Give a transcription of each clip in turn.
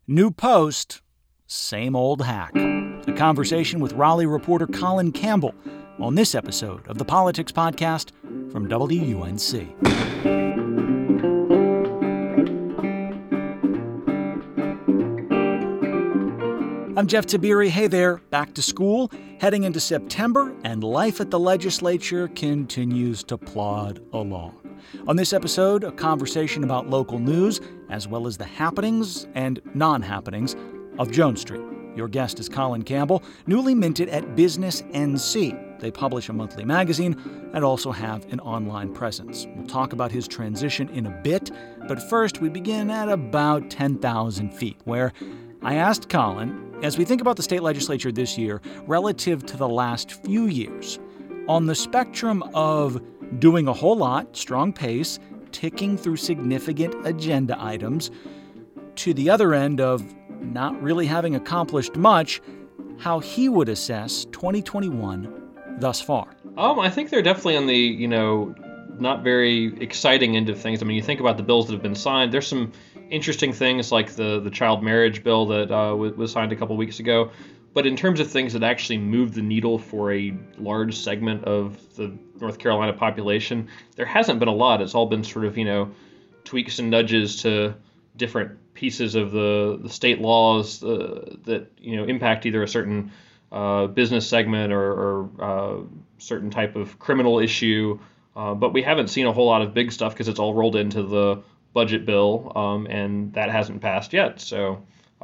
New post, same old hack. A conversation with Raleigh reporter Colin Campbell on this episode of the Politics Podcast from WUNC. I'm Jeff Tiberi. Hey there, back to school, heading into September, and life at the legislature continues to plod along. On this episode, a conversation about local news, as well as the happenings and non-happenings of Jones Street. Your guest is Colin Campbell, newly minted at Business NC. They publish a monthly magazine and also have an online presence. We'll talk about his transition in a bit, but first we begin at about 10,000 feet, where I asked Colin, as we think about the state legislature this year relative to the last few years, on the spectrum of doing a whole lot, strong pace, ticking through significant agenda items, to the other end of not really having accomplished much, how he would assess 2021 thus far. I think they're definitely on the, not very exciting end of things. I mean, you think about the bills that have been signed, there's some interesting things like the child marriage bill that was signed a couple weeks ago. But in terms of things that actually move the needle for a large segment of the North Carolina population, there hasn't been a lot. It's all been sort of, tweaks and nudges to different pieces of the state laws that, impact either a certain business segment or certain type of criminal issue. But we haven't seen a whole lot of big stuff because it's all rolled into the budget bill, and that hasn't passed yet. So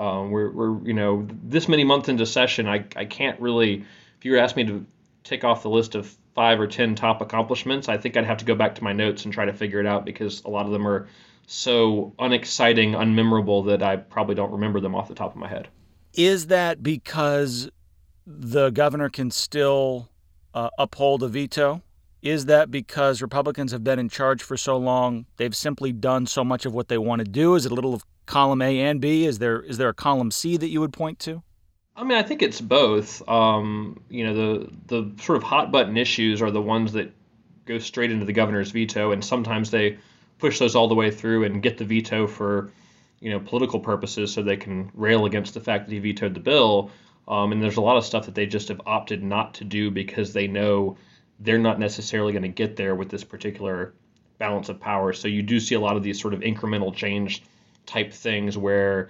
we're this many months into session, I can't really, if you were asking me to tick off the list of 5 or 10 top accomplishments, I think I'd have to go back to my notes and try to figure it out because a lot of them are so unexciting, unmemorable that I probably don't remember them off the top of my head. Is that because the governor can still uphold a veto? Is that because Republicans have been in charge for so long, they've simply done so much of what they want to do? Is it a little of column A and B? Is there a column C that you would point to? I mean, I think it's both. The sort of hot button issues are the ones that go straight into the governor's veto, and sometimes they push those all the way through and get the veto for, political purposes so they can rail against the fact that he vetoed the bill. And there's a lot of stuff that they just have opted not to do because they know they're not necessarily going to get there with this particular balance of power. So you do see a lot of these sort of incremental change type things where,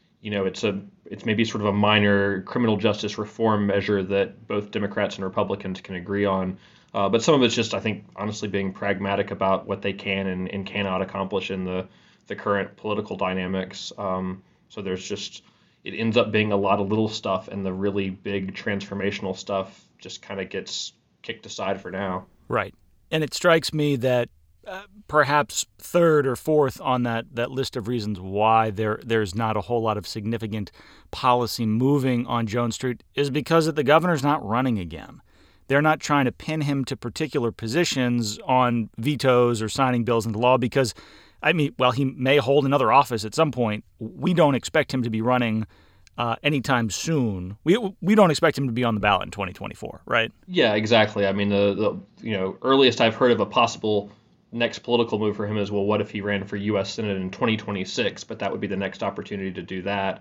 it's maybe sort of a minor criminal justice reform measure that both Democrats and Republicans can agree on. But some of it's just, I think, honestly being pragmatic about what they can and cannot accomplish in the current political dynamics. So there's just, it ends up being a lot of little stuff, and the really big transformational stuff just kind of gets kicked aside for now. Right. And it strikes me that perhaps third or fourth on that list of reasons why there's not a whole lot of significant policy moving on Jones Street is because the governor's not running again. They're not trying to pin him to particular positions on vetoes or signing bills into law because, he may hold another office at some point. We don't expect him to be running anytime soon. We don't expect him to be on the ballot in 2024, right? Yeah, exactly. I mean, the earliest I've heard of a possible next political move for him is, well, what if he ran for U.S. Senate in 2026? But that would be the next opportunity to do that.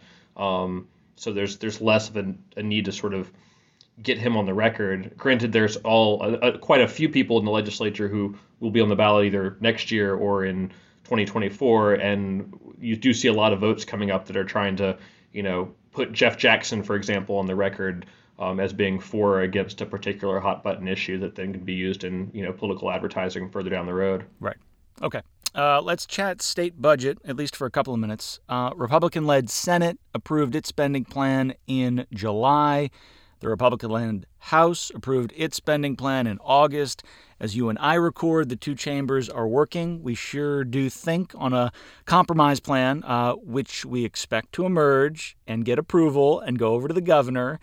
So there's less of a need to sort of get him on the record. Granted, there's quite a few people in the legislature who will be on the ballot either next year or in 2024, and you do see a lot of votes coming up that are trying to, put Jeff Jackson, for example, on the record as being for or against a particular hot button issue that then can be used in, political advertising further down the road. Right. Okay. Let's chat state budget, at least for a couple of minutes. Republican-led Senate approved its spending plan in July. The Republican-led House approved its spending plan in August. As you and I record, the two chambers are working. We sure do think on a compromise plan, which we expect to emerge and get approval and go over to the governor.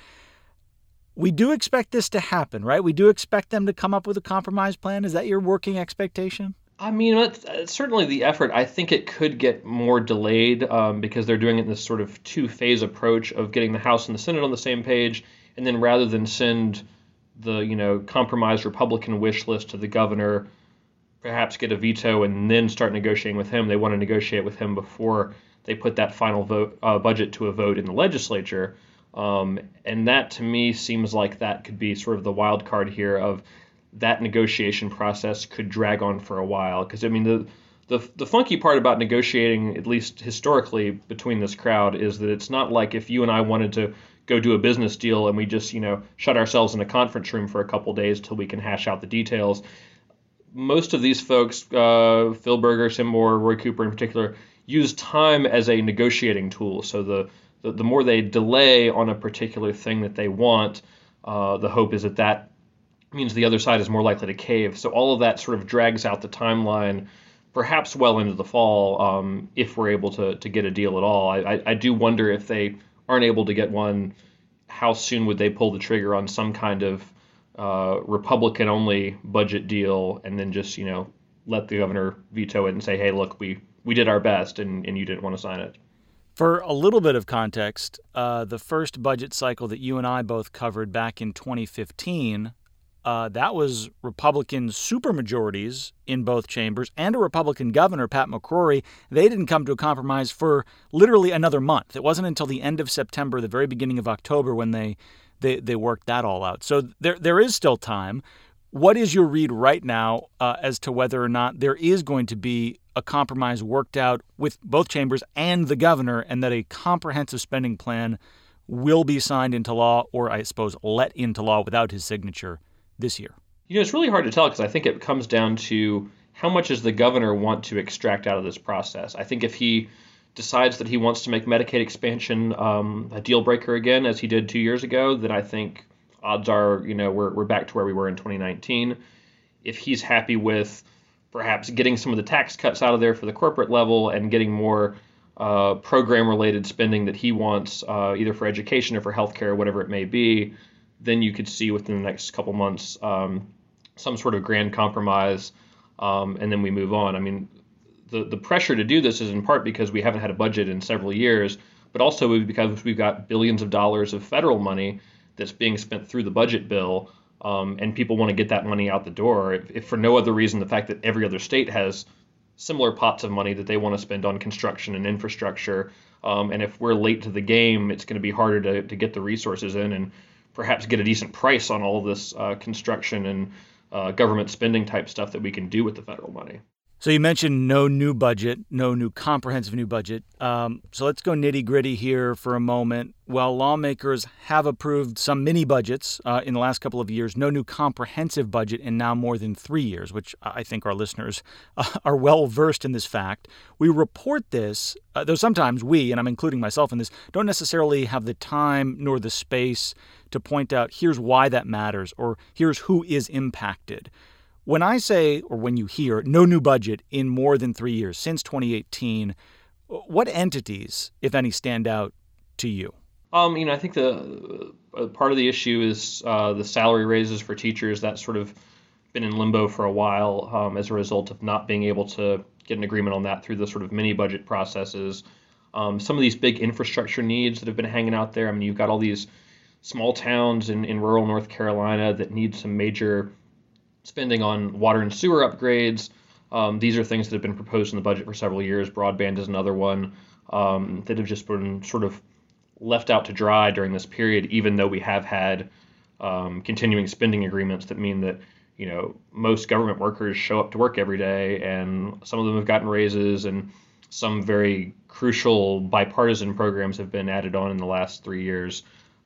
We do expect this to happen, right? We do expect them to come up with a compromise plan. Is that your working expectation? I mean, it's certainly the effort. I think it could get more delayed because they're doing it in this sort of two-phase approach of getting the House and the Senate on the same page, and then rather than send the compromised Republican wish list to the governor, perhaps get a veto and then start negotiating with him. They want to negotiate with him before they put that final budget to a vote in the legislature. And that to me seems like that could be sort of the wild card here of that negotiation process could drag on for a while. Because I mean, the funky part about negotiating, at least historically, between this crowd is that it's not like if you and I wanted to go do a business deal and we just, shut ourselves in a conference room for a couple days till we can hash out the details. Most of these folks, Phil Berger, Tim Moore, Roy Cooper in particular, use time as a negotiating tool. So the more they delay on a particular thing that they want, the hope is that means the other side is more likely to cave. So all of that sort of drags out the timeline, perhaps well into the fall, if we're able to get a deal at all. I do wonder if they aren't able to get one, how soon would they pull the trigger on some kind of Republican-only budget deal and then just, let the governor veto it and say, hey, look, we did our best and you didn't want to sign it. For a little bit of context, the first budget cycle that you and I both covered back in 2015, that was Republican supermajorities in both chambers and a Republican governor, Pat McCrory. They didn't come to a compromise for literally another month. It wasn't until the end of September, the very beginning of October, when they worked that all out. So there is still time. What is your read right now as to whether or not there is going to be a compromise worked out with both chambers and the governor, and that a comprehensive spending plan will be signed into law, or I suppose let into law without his signature this year? It's really hard to tell because I think it comes down to how much does the governor want to extract out of this process. I think if he decides that he wants to make Medicaid expansion a deal breaker again, as he did 2 years ago, then I think odds are, we're back to where we were in 2019. If he's happy with perhaps getting some of the tax cuts out of there for the corporate level and getting more program-related spending that he wants, either for education or for healthcare or whatever it may be, then you could see within the next couple months some sort of grand compromise, and then we move on. I mean, the pressure to do this is in part because we haven't had a budget in several years, but also because we've got billions of dollars of federal money that's being spent through the budget bill, and people want to get that money out the door. If for no other reason, the fact that every other state has similar pots of money that they want to spend on construction and infrastructure, and if we're late to the game, it's going to be harder to get the resources in and perhaps get a decent price on all of this construction and government spending type stuff that we can do with the federal money. So you mentioned no new budget, no new comprehensive new budget. So let's go nitty-gritty here for a moment. While lawmakers have approved some mini budgets in the last couple of years, no new comprehensive budget in now more than 3 years, which I think our listeners are well versed in this fact. We report this, though sometimes we, and I'm including myself in this, don't necessarily have the time nor the space to point out here's why that matters or here's who is impacted. When I say, or when you hear, no new budget in more than 3 years, since 2018, what entities, if any, stand out to you? I think the part of the issue is the salary raises for teachers. That's sort of been in limbo for a while as a result of not being able to get an agreement on that through the sort of mini budget processes. Some of these big infrastructure needs that have been hanging out there. I mean, you've got all these small towns in rural North Carolina that need some major spending on water and sewer upgrades. These are things that have been proposed in the budget for several years. Broadband is another one that have just been sort of left out to dry during this period, even though we have had continuing spending agreements that mean that, most government workers show up to work every day, and some of them have gotten raises, and some very crucial bipartisan programs have been added on in the last 3 years.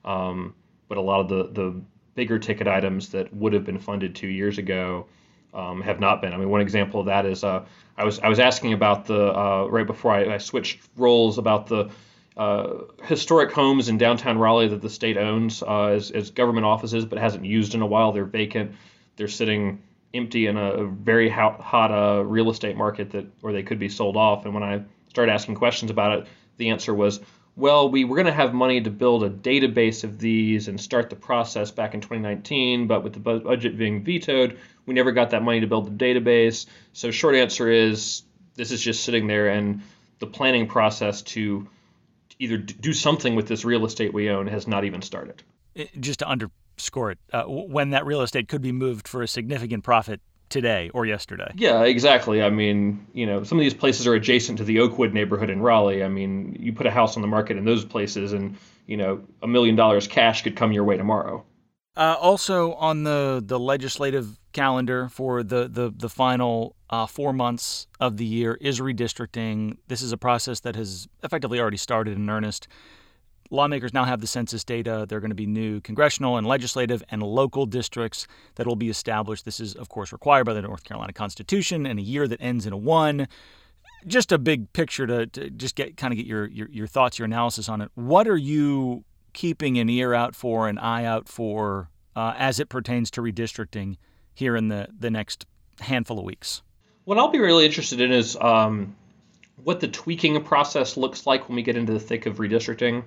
But a lot of the bigger ticket items that would have been funded 2 years ago have not been. I mean, one example of that is I was asking about the right before I switched roles about the historic homes in downtown Raleigh that the state owns as government offices, but hasn't used in a while. They're vacant. They're sitting empty in a very hot real estate market where they could be sold off. And when I started asking questions about it, the answer was, well, we were going to have money to build a database of these and start the process back in 2019, but with the budget being vetoed, we never got that money to build the database. So short answer is this is just sitting there, and the planning process to either do something with this real estate we own has not even started. Just to underscore it, when that real estate could be moved for a significant profit today or yesterday. Yeah, exactly. I mean, some of these places are adjacent to the Oakwood neighborhood in Raleigh. I mean, you put a house on the market in those places and, $1 million cash could come your way tomorrow. Also on the legislative calendar for the final 4 months of the year is redistricting. This is a process that has effectively already started in earnest. Lawmakers now have the census data. There are going to be new congressional and legislative and local districts that will be established. This is, of course, required by the North Carolina Constitution and a year that ends in a 1. Just a big picture to just get your thoughts, your analysis on it. What are you keeping an ear out for, an eye out for, as it pertains to redistricting here in the next handful of weeks? What I'll be really interested in is what the tweaking process looks like when we get into the thick of redistricting.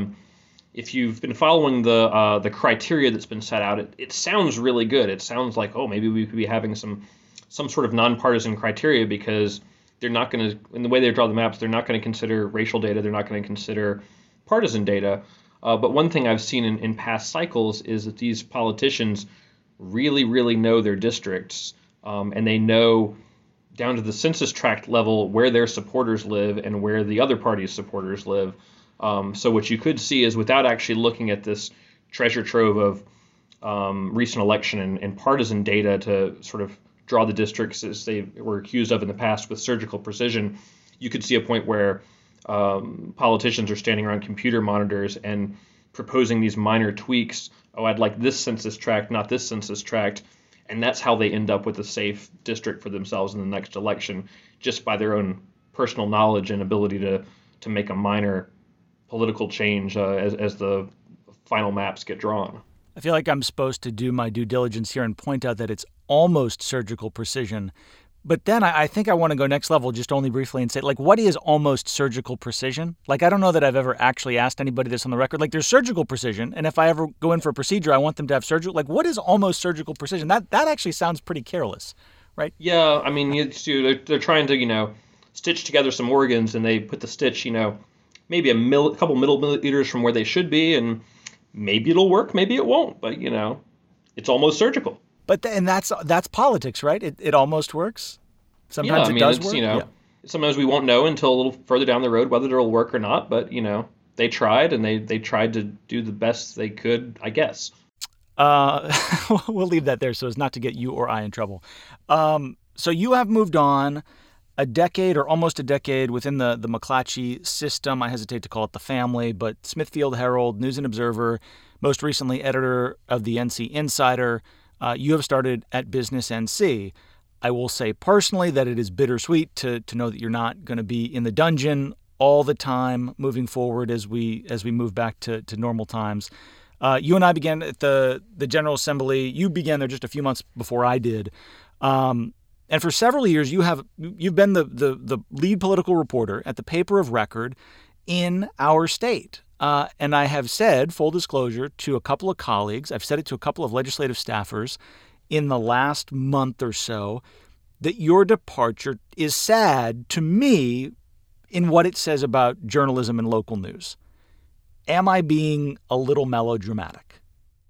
If you've been following the criteria that's been set out, it sounds really good. It sounds like, maybe we could be having some sort of nonpartisan criteria, because they're not going to, in the way they draw the maps, they're not going to consider racial data. They're not going to consider partisan data. But one thing I've seen in past cycles is that these politicians really, really know their districts, and they know down to the census tract level where their supporters live and where the other party's supporters live. So what you could see is, without actually looking at this treasure trove of recent election and partisan data to sort of draw the districts as they were accused of in the past with surgical precision, you could see a point where politicians are standing around computer monitors and proposing these minor tweaks. I'd like this census tract, not this census tract. And that's how they end up with a safe district for themselves in the next election, just by their own personal knowledge and ability to make a minor political change as the final maps get drawn. I feel like I'm supposed to do my due diligence here and point out that it's almost surgical precision. But then I think I want to go next level just only briefly and say, what is almost surgical precision? I don't know that I've ever actually asked anybody this on the record. There's surgical precision, and if I ever go in for a procedure, I want them to have surgical. What is almost surgical precision? That actually sounds pretty careless, right? Yeah, I mean, they're trying to, stitch together some organs, and they put the stitch, maybe a couple millimeters from where they should be, and maybe it'll work, maybe it won't, but, it's almost surgical. But and that's politics, right? It almost works. Sometimes it does work. Sometimes we won't know until a little further down the road whether it'll work or not. But they tried, and they tried to do the best they could, I guess. We'll leave that there so as not to get you or I in trouble. So you have moved on a decade or almost a decade within the McClatchy system. I hesitate to call it the family, but Smithfield Herald, News and Observer, most recently editor of the NC Insider. You have started at Business NC. I will say personally that it is bittersweet to know that you're not going to be in the dungeon all the time moving forward as we move back to normal times. You and I began at the General Assembly. You began there just a few months before I did. And for several years, you've been the lead political reporter at the paper of record in our state. And I have said, full disclosure, to a couple of colleagues, I've said it to a couple of legislative staffers in the last month or so, that your departure is sad to me in what it says about journalism and local news. Am I being a little melodramatic?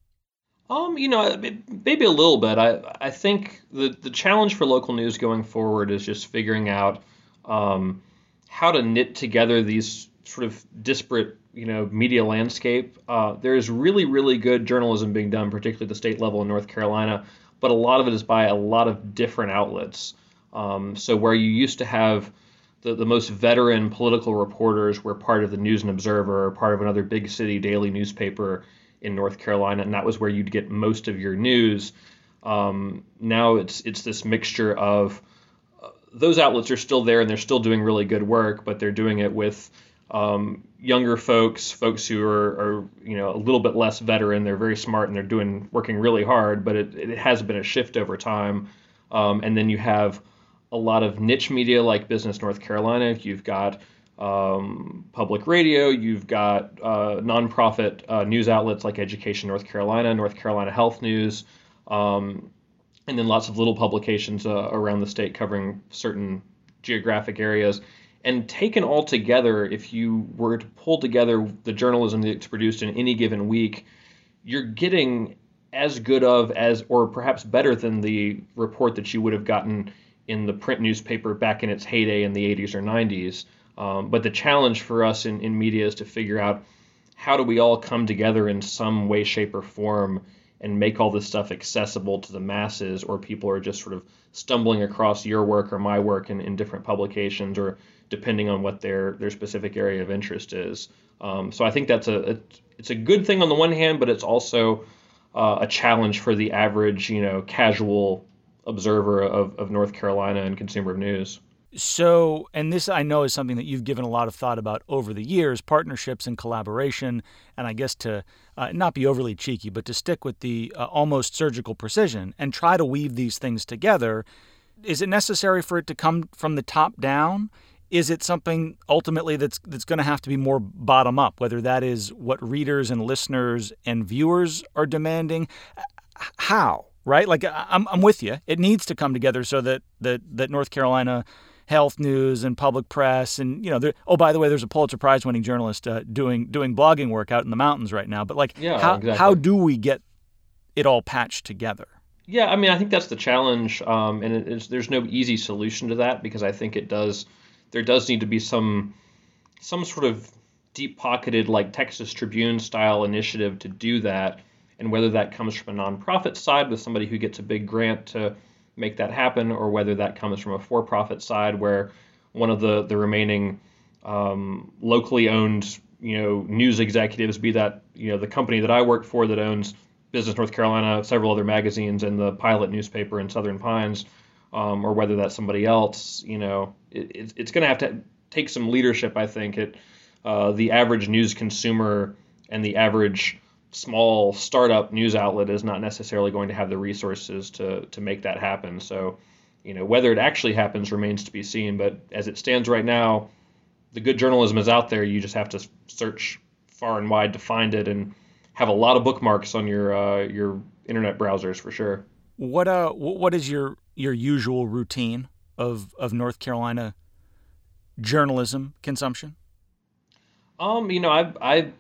Maybe a little bit. I think the challenge for local news going forward is just figuring out how to knit together these sort of disparate, media landscape. There's really, really good journalism being done, particularly at the state level in North Carolina, but a lot of it is by a lot of different outlets. So where you used to have the most veteran political reporters were part of the News and Observer or part of another big city daily newspaper in North Carolina, and that was where you'd get most of your news. Now it's this mixture of those outlets are still there and they're still doing really good work, but they're doing it with younger folks who are a little bit less veteran. They're very smart and they're working really hard, but it has been a shift over time. And then you have a lot of niche media like Business North Carolina. You've got public radio. You've got nonprofit news outlets like Education North Carolina Health News, and then lots of little publications around the state covering certain geographic areas. And taken all together, if you were to pull together the journalism that's produced in any given week, you're getting as good of as, or perhaps better than the report that you would have gotten in the print newspaper back in its heyday in the 80s or 90s. But the challenge for us in media is to figure out how do we all come together in some way, shape, or form and make all this stuff accessible to the masses, or people are just sort of stumbling across your work or my work in different publications, or depending on what their specific area of interest is. So I think it's a good thing on the one hand, but it's also a challenge for the average, casual observer of North Carolina and consumer news. So, and this I know is something that you've given a lot of thought about over the years, partnerships and collaboration, and I guess to not be overly cheeky, but to stick with the almost surgical precision and try to weave these things together. Is it necessary for it to come from the top down? Is it something ultimately that's going to have to be more bottom up, whether that is what readers and listeners and viewers are demanding? How, right? Like, I'm with you. It needs to come together so that North Carolina health news and public press and, by the way, there's a Pulitzer Prize winning journalist doing blogging work out in the mountains right now. But exactly. How do we get it all patched together? Yeah, I mean, I think that's the challenge, and there's no easy solution to that, because I think there does need to be some sort of deep-pocketed, like Texas Tribune style initiative to do that, and whether that comes from a nonprofit side with somebody who gets a big grant to make that happen, or whether that comes from a for-profit side where one of the remaining locally owned news executives, be that the company that I work for that owns Business North Carolina, several other magazines, and the Pilot newspaper in Southern Pines, or whether that's somebody else, it's going to have to take some leadership, I think. The average news consumer and the average small startup news outlet is not necessarily going to have the resources to make that happen. So, whether it actually happens remains to be seen. But as it stands right now, the good journalism is out there. You just have to search far and wide to find it, and have a lot of bookmarks on your internet browsers for sure. What is your usual routine of North Carolina journalism consumption? I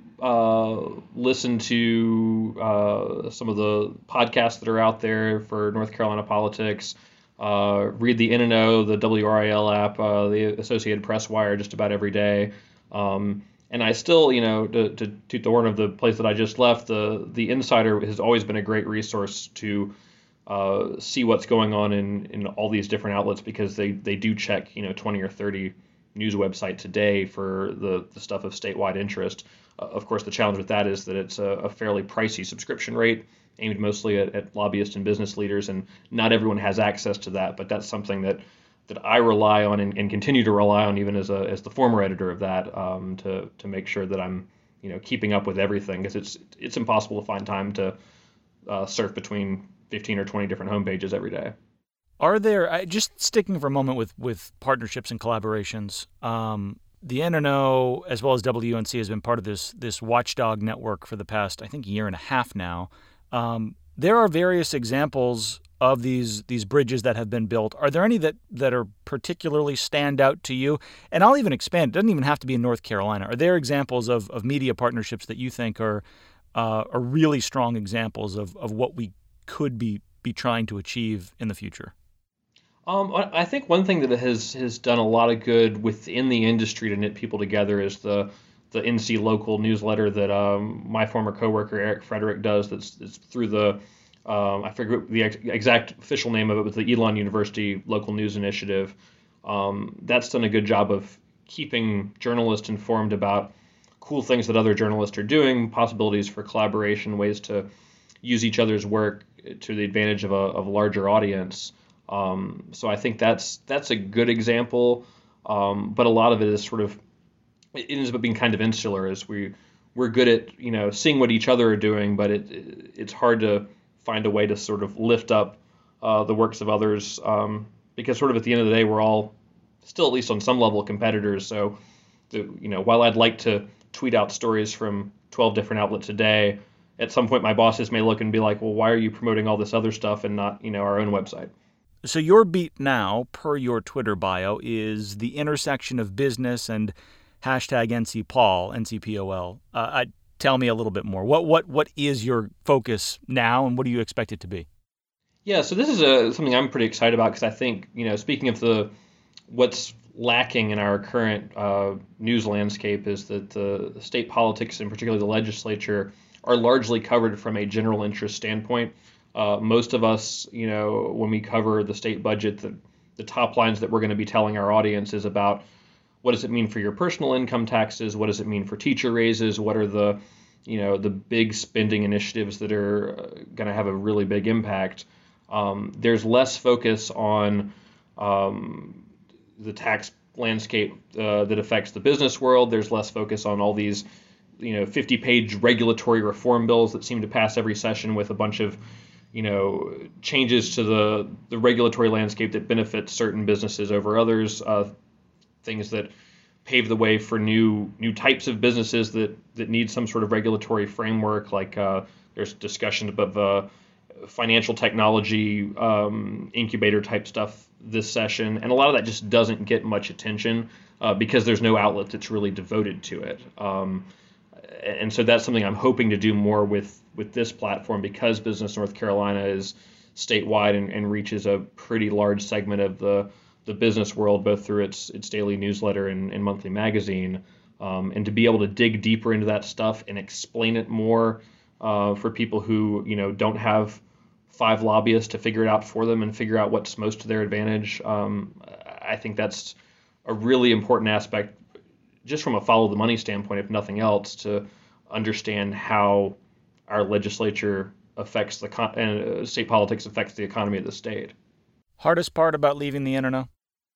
listen to some of the podcasts that are out there for North Carolina politics, read the NNO, the WRIL app, the Associated Press Wire just about every day. And I still, to toot the horn of the place that I just left, the Insider has always been a great resource to see what's going on in all these different outlets, because they do check 20 or 30 news websites a day for the stuff of statewide interest. Of course, the challenge with that is that it's a fairly pricey subscription rate aimed mostly at lobbyists and business leaders, and not everyone has access to that. But that's something that I rely on and continue to rely on, even as the former editor of that, to make sure that I'm keeping up with everything, because it's impossible to find time to surf between 15 or 20 different homepages every day. Are there, just sticking for a moment with partnerships and collaborations, the NNO as well as WUNC has been part of this watchdog network for the past, I think, year and a half now. There are various examples of these bridges that have been built. Are there any that are particularly stand out to you? And I'll even expand. It doesn't even have to be in North Carolina. Are there examples of media partnerships that you think are really strong examples of what we could be trying to achieve in the future? I think one thing that has done a lot of good within the industry to knit people together is the NC Local newsletter that my former coworker Eric Frederick does. That's through the I forget the exact official name of it, but the Elon University Local News Initiative. That's done a good job of keeping journalists informed about cool things that other journalists are doing, possibilities for collaboration, ways to use each other's work to the advantage of a larger audience. So I think that's a good example, but a lot of it is it ends up being kind of insular, as we're good at seeing what each other are doing, but it's hard to find a way to sort of lift up the works of others, because sort of at the end of the day we're all still at least on some level competitors. So while I'd like to tweet out stories from 12 different outlets a day, at some point my bosses may look and be like, well, why are you promoting all this other stuff and not our own website? So your beat now, per your Twitter bio, is the intersection of business and #NCPOL, NCPOL. tell me a little bit more. What is your focus now, and what do you expect it to be? Yeah, so this is something I'm pretty excited about because I think, speaking of what's lacking in our current news landscape is that the state politics, and particularly the legislature, are largely covered from a general interest standpoint. Most of us, when we cover the state budget, the top lines that we're going to be telling our audience is about what does it mean for your personal income taxes? What does it mean for teacher raises? What are the big spending initiatives that are going to have a really big impact? There's less focus on the tax landscape that affects the business world. There's less focus on all these 50-page regulatory reform bills that seem to pass every session with a bunch of changes to the regulatory landscape that benefits certain businesses over others, things that pave the way for new types of businesses that need some sort of regulatory framework. Like there's discussion about financial technology incubator type stuff this session, and a lot of that just doesn't get much attention because there's no outlet that's really devoted to it. And so that's something I'm hoping to do more with this platform, because Business North Carolina is statewide and reaches a pretty large segment of the business world, both through its daily newsletter and monthly magazine, and to be able to dig deeper into that stuff and explain it more for people who don't have 5 lobbyists to figure it out for them and figure out what's most to their advantage. I think that's a really important aspect, just from a follow the money standpoint, if nothing else, to understand how our legislature affects state politics affects the economy of the state. Hardest part about leaving the internet?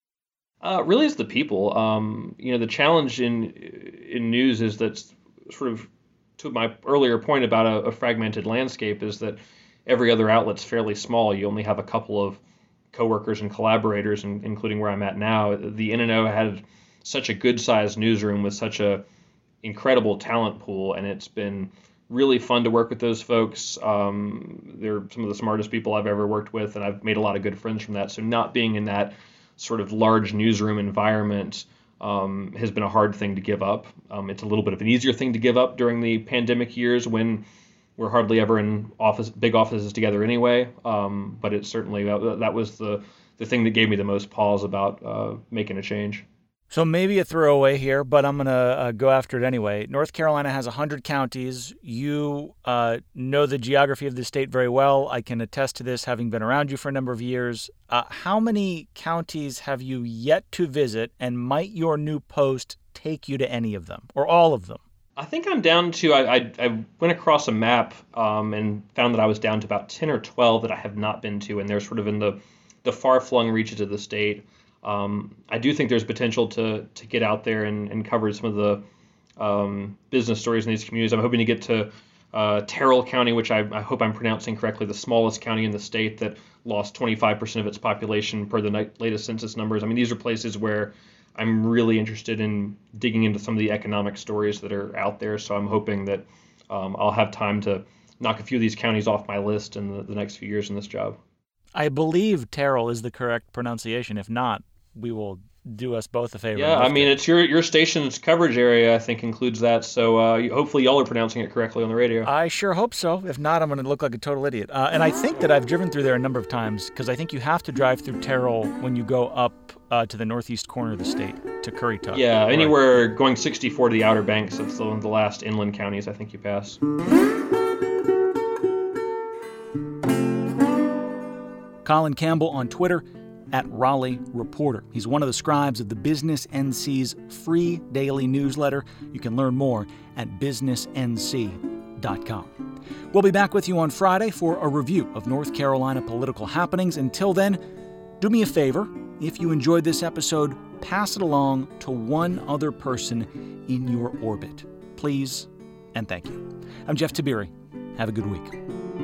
Really is the people. The challenge in news is that, sort of to my earlier point about a fragmented landscape, is that every other outlet's fairly small. You only have a couple of coworkers and collaborators, including where I'm at now. The NNO had such a good-sized newsroom with such a incredible talent pool, and it's been really fun to work with those folks. They're some of the smartest people I've ever worked with, and I've made a lot of good friends from that. So not being in that sort of large newsroom environment has been a hard thing to give up. It's a little bit of an easier thing to give up during the pandemic years when we're hardly ever in big offices together anyway. But it's certainly, that was the thing that gave me the most pause about making a change. So maybe a throwaway here, but I'm going to go after it anyway. North Carolina has 100 counties. You know the geography of the state very well. I can attest to this, having been around you for a number of years. How many counties have you yet to visit, and might your new post take you to any of them, or all of them? I think I'm down to, I went across a map and found that I was down to about 10 or 12 that I have not been to, and they're sort of in the far-flung reaches of the state. I do think there's potential to get out there and cover some of the business stories in these communities. I'm hoping to get to Terrell County, which I hope I'm pronouncing correctly, the smallest county in the state that lost 25% of its population per the latest census numbers. I mean, these are places where I'm really interested in digging into some of the economic stories that are out there. So I'm hoping that I'll have time to knock a few of these counties off my list in the next few years in this job. I believe Terrell is the correct pronunciation. If not, we will do us both a favor. Yeah, I mean, it's your station's coverage area, I think, includes that. So hopefully y'all are pronouncing it correctly on the radio. I sure hope so. If not, I'm going to look like a total idiot. And I think that I've driven through there a number of times, because I think you have to drive through Terrell when you go up to the northeast corner of the state, to Currituck. Yeah, anywhere going 64 to the Outer Banks. That's one of the last inland counties I think you pass. Colin Campbell on Twitter, @Raleigh Reporter. He's one of the scribes of the Business NC's free daily newsletter. You can learn more at businessnc.com. We'll be back with you on Friday for a review of North Carolina political happenings. Until then, do me a favor. If you enjoyed this episode, pass it along to one other person in your orbit. Please and thank you. I'm Jeff Tiberi. Have a good week.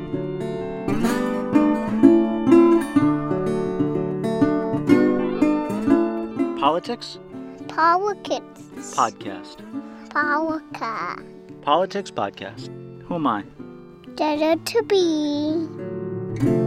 Politics? Politics. Podcast. Podcast. Politics podcast. Who am I? Jeff Tiberi.